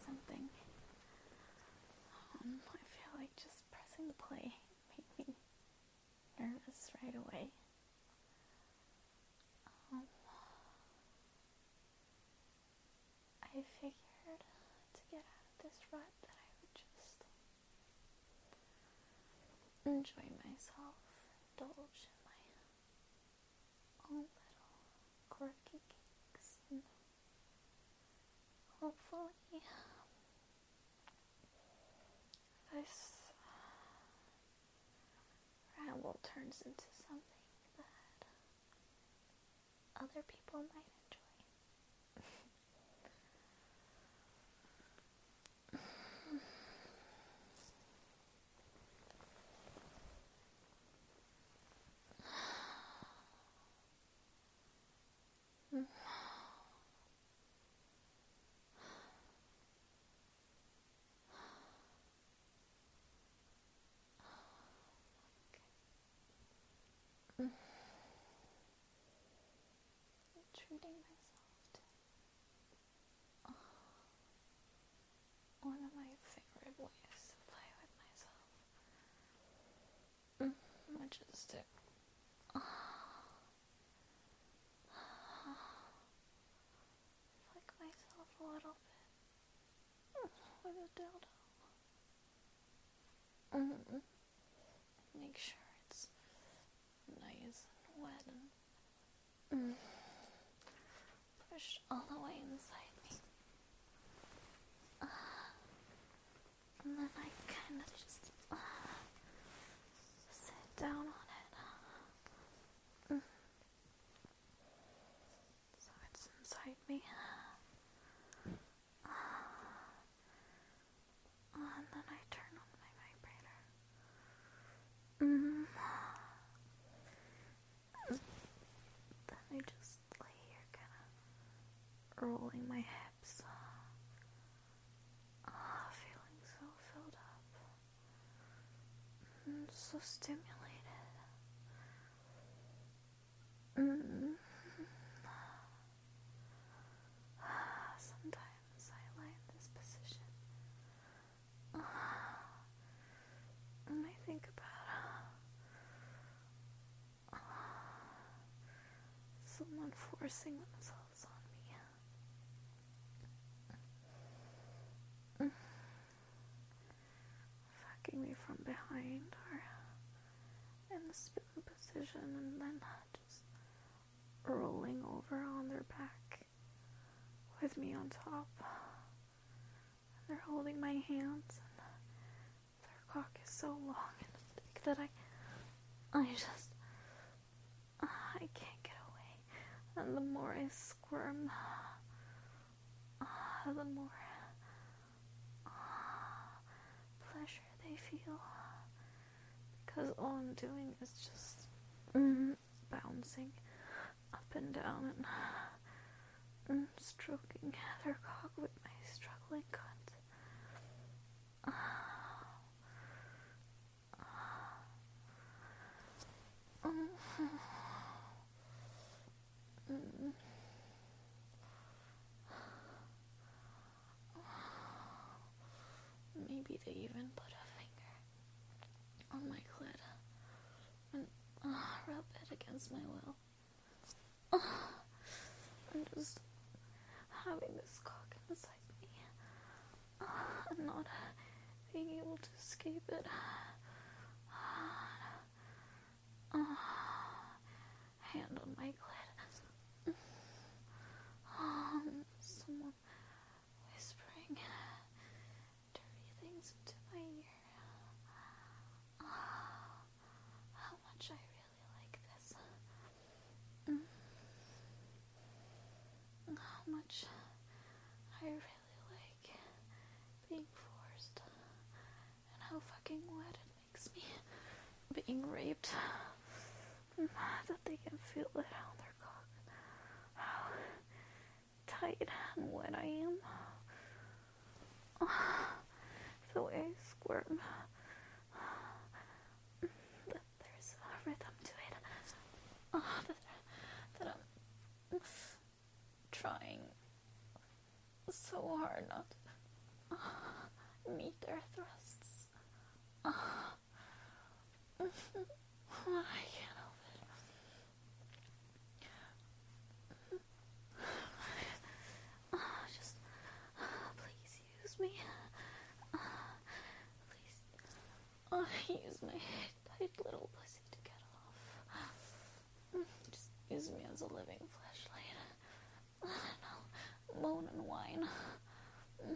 something. I feel like just pressing play made me nervous right away. I figured to get out of this rut that I would just enjoy myself, indulge in my own little quirky kinks, and hopefully this ramble turns into something that other people might enjoy. Treating myself to one of my favorite ways to play with myself, which is to flick myself a little bit with a dildo. Make sure it's nice and wet and pushed all the way inside me. And then I kind of just sit down on it. So it's inside me. And then I turn on my vibrator. Then I just lay here kind of rolling my hips. Feeling so filled up. So stimulated. Sometimes I lie in this position and I think about someone forcing themselves on me, fucking me from behind or in the spin position, and then just rolling over on their back with me on top. They're holding my hands, and their cock is so long and thick that I can't get away. And the more I squirm, the more pleasure they feel, because all I'm doing is just bouncing up and down and stroking their cock with my struggling cunt. Maybe they even put a finger on my clit and rub it against my will. I'm just having this cock inside me and not being able to escape it. Hand on my clit. Someone whispering dirty things into my ear. How much I really like this. How much I really like being forced. And how fucking wet it makes me being raped. That they can feel it on their cock. How tight and wet I am. The way I squirm. That there's a rhythm to it. That I'm trying so hard not meet their thrusts. I can't help it. Just, please use me. Please, use my tight little pussy to get off. Just use me as a living fleshlight. And I'll moan and whine. You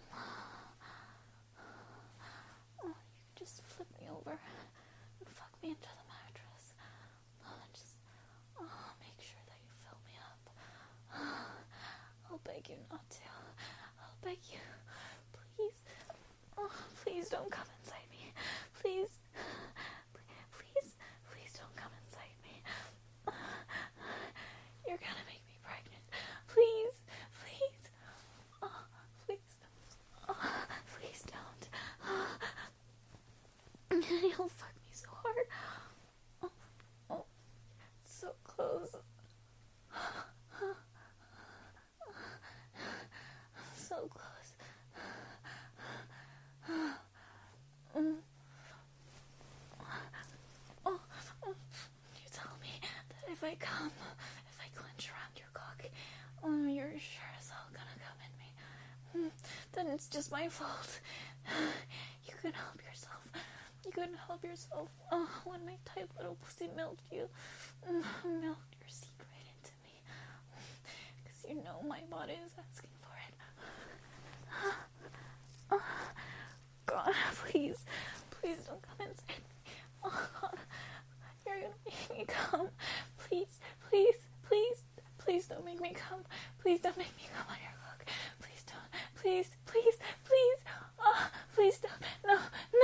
can just flip me over and fuck me into the mattress. Just make sure that you fill me up. I'll beg you not to. I'll beg you. Please. Please don't come inside me. Please. Please don't come inside me. You're gonna make me pregnant. Please. Please don't. You'll fuck me so hard. Oh, it's so close. So close. You tell me that if I clench around your cock, you're sure as hell gonna come in me. Then it's just my fault. You couldn't help yourself. When my tight little pussy milked you. Milked your seed right into me. Because you know my body is asking for it. God, please don't come inside me. Oh, God, you're gonna make me come. Please don't make me come. Please don't make me come on your cock. Please don't. Please. Please don't. No.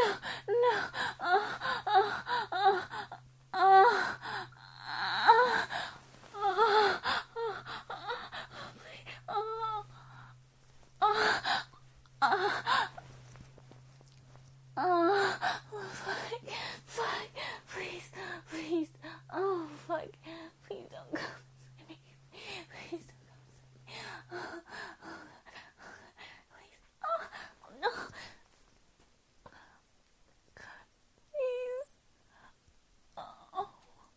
Fuck. Please. Oh, fuck. Please don't come inside me. Please don't come inside me. Oh, please. Oh, no. Please. Oh.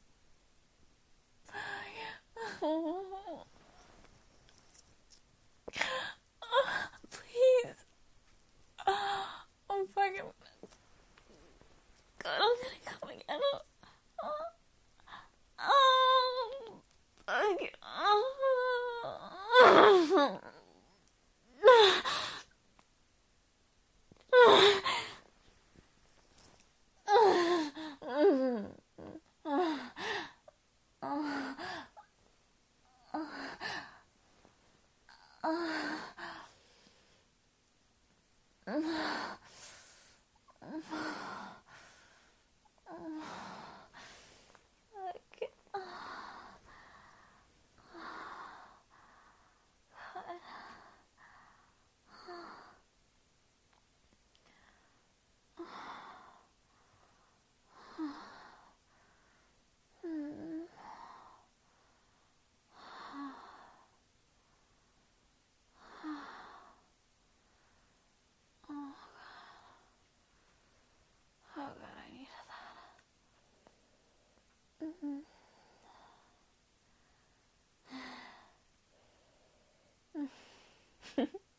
Please. I'm fucking... God, I'm gonna come again. Mm-hmm.